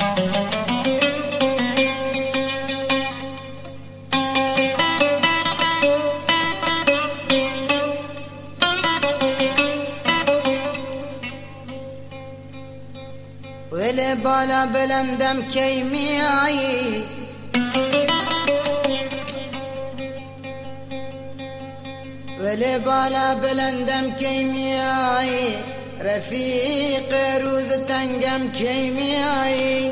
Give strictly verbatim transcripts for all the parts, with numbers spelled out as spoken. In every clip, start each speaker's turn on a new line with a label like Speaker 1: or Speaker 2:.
Speaker 1: ولی بالا بلندم کی میایی، ولی بالا بلندم کی میایی، رفیق روز تنگم کی میایی.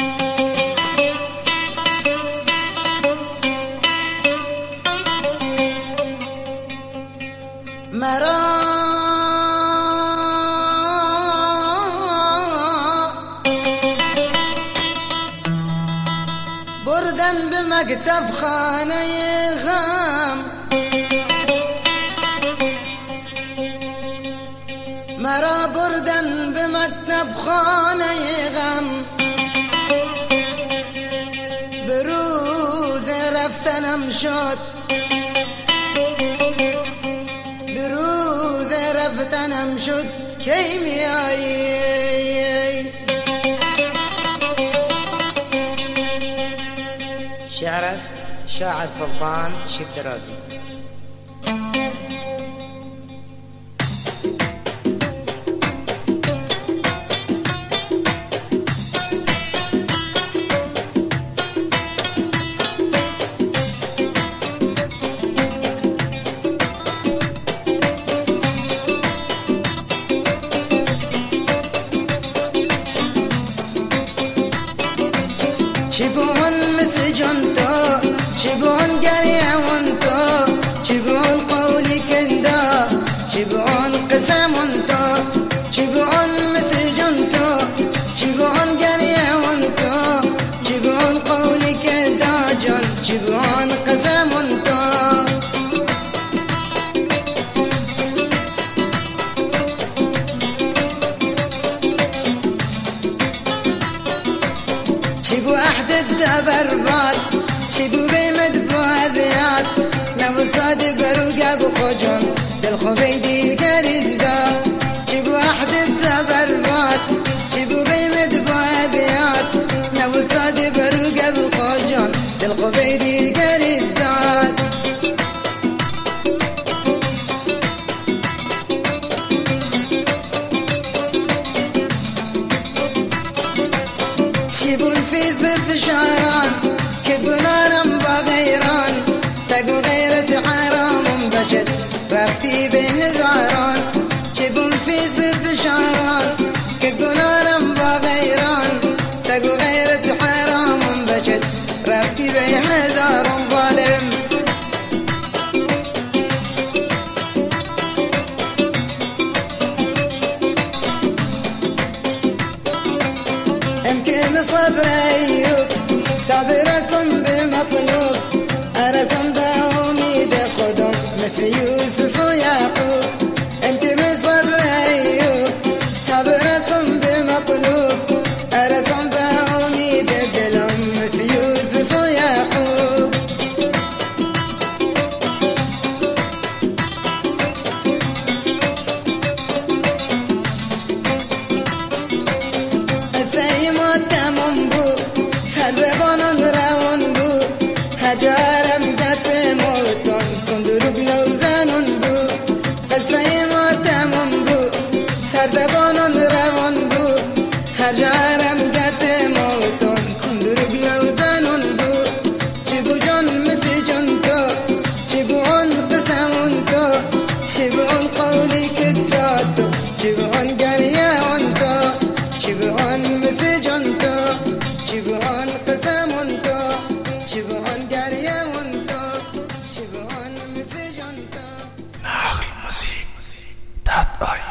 Speaker 1: مرا بردن به مکتب خانه غم، مرا بردن به مکتب خانه غم، به روز رفتنم شد، به روز رفتنم شد کی میایی. شعر شاعر سلطان شبدرازي. شبون مسجون تو، شبون قريون تو، شبون قولي كندا، شبون قسم تو، شبون مسجون تو، شبون قريون تو، شبون قولي كندا جون، شبون قسم تو. شبو أحد الدبربات، شبو بيمد بوذيات، نبو صاد بروقة بخجون دل خبيدي قريدا. شبو أحد الدبربات، شبو بيمد بوذيات، نبو صاد بروقة بخجون دل خبيدي قريدا. شبون في زف شعران كدو نارم بغيران، تقو غيرة حرام بجد رفتي به زهران. شبون في زف شعران كدو نارم بغيران، تقو غيرة حرام بجد رفتي به زهران ظالم. يمكن صبر أيوب تعبيرة بمطلوب، أرسم بأميد خدم مثل يوسف ويعقوب. يمكن صبر أيوب تعبيرة بمطلوب، أرسم بأميد دلهم مثل يوسف ويعقوب. السيمات منبو سربان روان بو، هجارم قد بموتون كندروك لوزان بو. السيمات منبو سربان روان بو، هجارم قد بموتون كندروك لوزان بو. شبو جون مثل جون تو، شبون قسم تو، شبون قولي كداتو، شبون قريان تو، شبون مسجون تو، شبون قسم تو، شبون قريون تو، شبون مسجون تو.
Speaker 2: نخل موسیقی دات آی